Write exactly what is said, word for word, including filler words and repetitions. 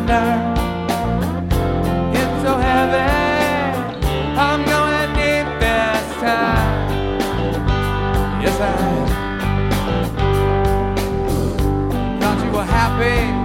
wonder. It's so heavy, I'm gonna need this time. Yes, I thought you were happy.